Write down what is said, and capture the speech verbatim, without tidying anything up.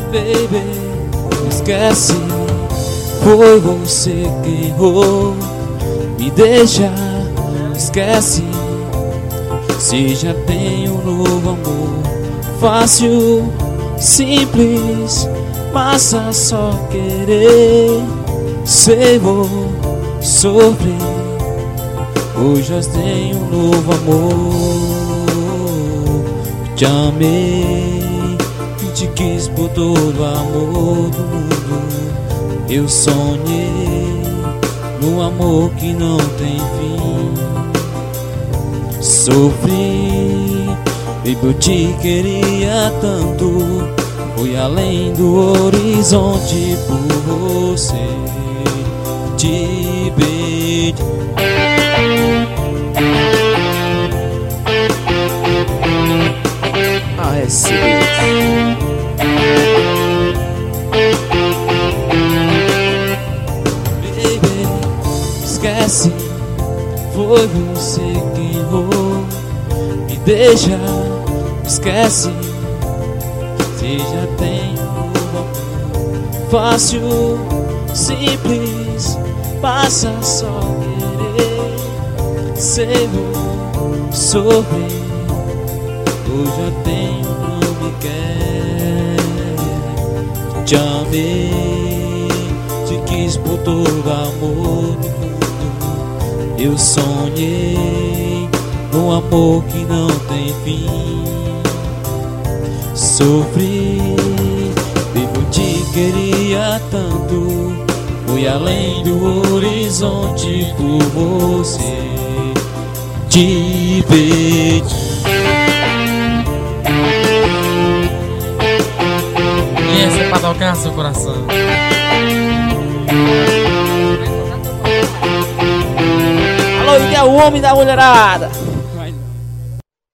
Baby, esquece, foi você que errou. Me deixa, esquece, se já tem um novo amor. Fácil, simples, basta só querer. Sei, vou sofrer, hoje eu tenho um novo amor. Te amei, te quis por todo o amor do mundo. Eu sonhei num amor que não tem fim. Sofri, baby, eu te queria tanto. Fui além do horizonte por você. Te beijei. Ah, é sim. Baby, esquece, foi você que errou. Me deixa, esquece, se já tem um amor. Fácil, simples, basta só querer. Sei, vou sofrer, hoje eu tenho, não me quer. Te amei, te quis por todo amor do mundo. Eu sonhei num amor que não tem fim. Sofri, eu te queria tanto. Fui além do horizonte por você. Te beijei. E essa é pra tocar seu coração. Alô, Ide é o homem da mulherada.